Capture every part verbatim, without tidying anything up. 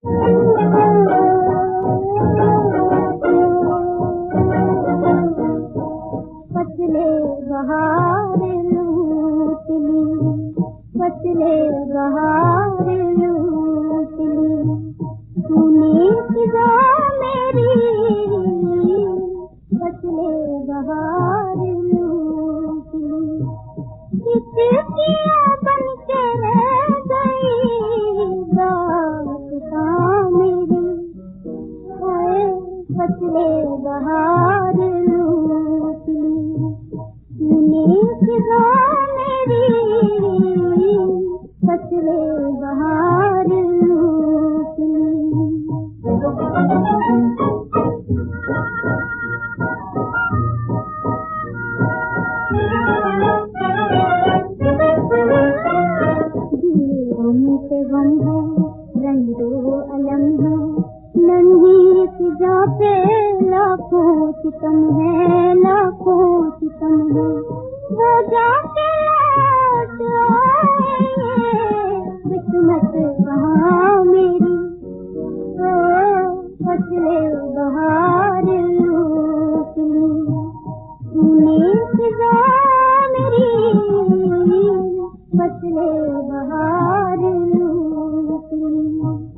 पतले बहार लूट ली, पतले बहार लूट ली, तूने फिजा मेरी पतले बहार लूट ली। किसकिया बन के रह गई दास्तां मेरी, हाय पतले बहार लूट ली, तूने फिजा मेरी पतले बहार लूट ली। गम पे गम है, रंगो अलम है, नन्ही फिजा पे लाखों सितम है, लाखों सितम है, वो जाके लौट आए किस्मत कहाँ मेरी, ओ पतले बहार लूट ली, तूने फिजा मेरी पतले बहार लूट ली।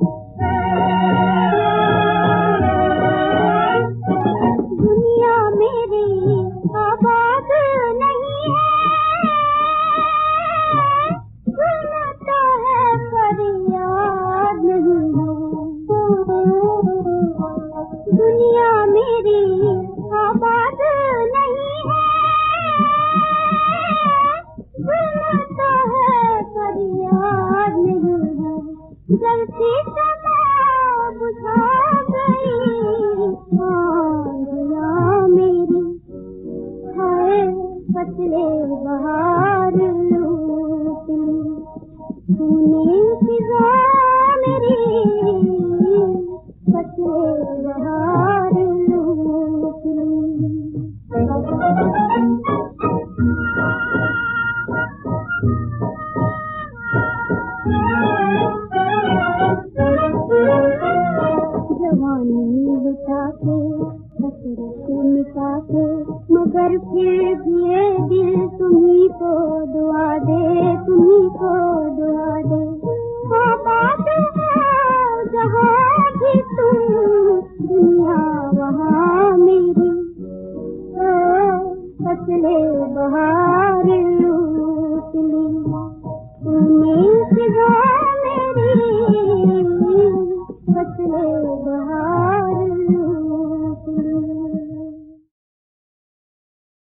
दुनिया मेरी आबाद नहीं है, सुनता है फरियाद नहीं है, दुनिया मेरी आबाद नहीं है, सुनता है फरियाद नहीं है, जलती समा बुझा गई आंधिया मेरी, हाय पतले बहार लूट ली, तूने फिजा मेरी पतले बहार लूट ली। जवानी लुटा के हसरत मिटा के, मगर फिर भी ये दिल तुम्ही को दुआ दे, तुम्ही को दुआ दे, आबाद है जहाँ भी तुम, दुनिया वहाँ मेरी, ओ पतले बहार लूट ली, तूने फिजा मेरी पतले बहार